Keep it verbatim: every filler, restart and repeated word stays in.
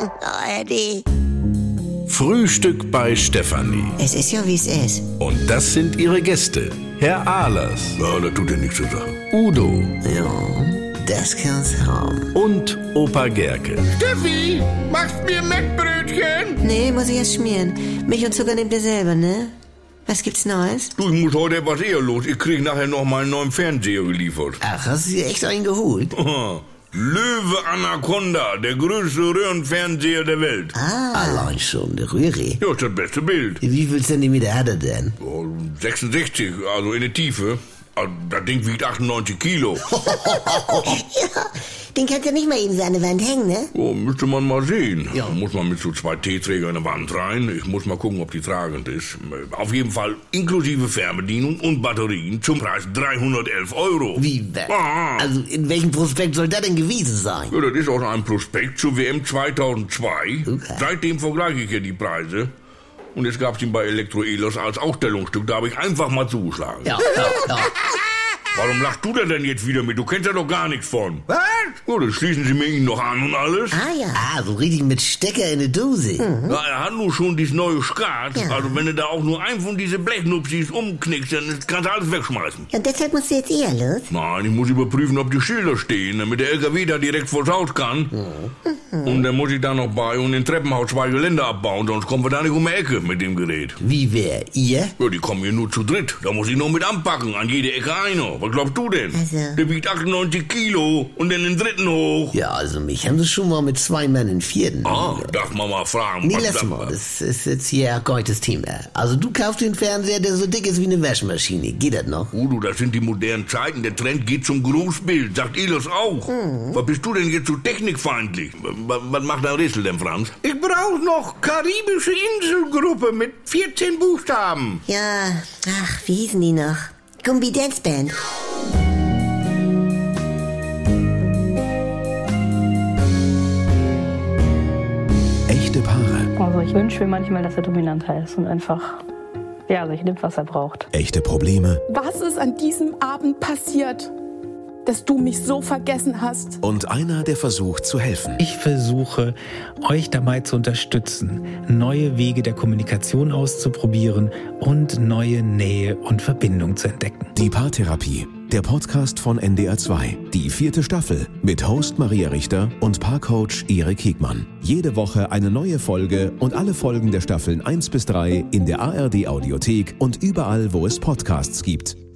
Oh, Eddie. Frühstück bei Stefanie. Es ist ja, wie es ist. Und das sind ihre Gäste. Herr Ahlers. Ja, das tut ja nichts zu sagen. Udo. Ja, das kann's haben. Und Opa Gerke. Steffi, machst mir Mettbrötchen? Nee, muss ich erst schmieren. Milch und Zucker nehmt ihr selber, ne? Was gibt's Neues? Du, ich muss heute etwas eher los. Ich krieg nachher noch mal einen neuen Fernseher geliefert. Ach, hast du dir echt einen geholt? Löwe Anaconda, der größte Röhrenfernseher der Welt. Ah, allein schon, der Röhre. Ja, ist das beste Bild. Wie viel Zentimeter hat er denn? Oh, sechsundsechzig, also in der Tiefe. Also, das Ding wiegt achtundneunzig Kilo. Ja, den kannst du nicht mal eben so an der Wand hängen, ne? Oh, müsste man mal sehen. Ja. Da muss man mit so zwei T-Trägern in der Wand rein. Ich muss mal gucken, ob die tragend ist. Auf jeden Fall inklusive Fernbedienung und Batterien zum Preis dreihundertelf Euro. Wie? Ah. Also in welchem Prospekt soll das denn gewesen sein? Ja, das ist aus einem Prospekt zur W M zweitausendzwei. Okay. Seitdem vergleiche ich ja die Preise. Und jetzt gab's ihn bei Elektro-Elos als Ausstellungsstück. Da habe ich einfach mal zugeschlagen. Ja, ja, ja. Warum lachst du da denn jetzt wieder mit? Du kennst ja doch gar nichts von. Was? Ja, dann schließen sie mir ihn noch an und alles. Ah ja. Ah, so richtig mit Stecker in der Dose. Mhm. Ja, er hat nur schon dieses neue Skat. Ja. Also wenn du da auch nur einen von diesen Blechnupsis umknickst, dann kannst du alles wegschmeißen. Und deshalb musst du jetzt eher los? Nein, ich muss überprüfen, ob die Schilder stehen, damit der L K W da direkt vors Haus kann. Mhm. Und dann muss ich da noch bei und im Treppenhaus zwei Geländer abbauen, sonst kommen wir da nicht um die Ecke mit dem Gerät. Wie wer? Ihr? Ja, die kommen hier nur zu dritt. Da muss ich noch mit anpacken, an jede Ecke einer. Was glaubst du denn? Also. Der wiegt achtundneunzig Kilo und dann den dritten hoch. Ja, also mich haben sie schon mal mit zwei Männern in vierten. Ah, darf man mal fragen. Nee, was lass das mal, war. das ist jetzt hier ein gutes Thema. Also du kaufst den Fernseher, der so dick ist wie eine Waschmaschine. Geht das noch? Udo, das sind die modernen Zeiten. Der Trend geht zum Großbild. Sagt Elos auch. Mhm. Was bist du denn jetzt so technikfeindlich? Was, was macht der Rätsel denn, Franz? Ich brauche noch Karibische Inselgruppe mit vierzehn Buchstaben. Ja, ach, wie hießen die noch? Gumbi Dance Band. Echte Paare. Also ich wünsche mir manchmal, dass er dominanter ist und einfach, ja, sich nimmt, was er braucht. Echte Probleme. Was ist an diesem Abend passiert, dass du mich so vergessen hast? Und einer, der versucht zu helfen. Ich versuche, euch dabei zu unterstützen, neue Wege der Kommunikation auszuprobieren und neue Nähe und Verbindung zu entdecken. Die Paartherapie. Der Podcast von N D R zwei. Die vierte Staffel mit Host Maria Richter und Paarcoach Erik Hegmann. Jede Woche eine neue Folge und alle Folgen der Staffeln eins bis drei in der A R D Audiothek und überall, wo es Podcasts gibt.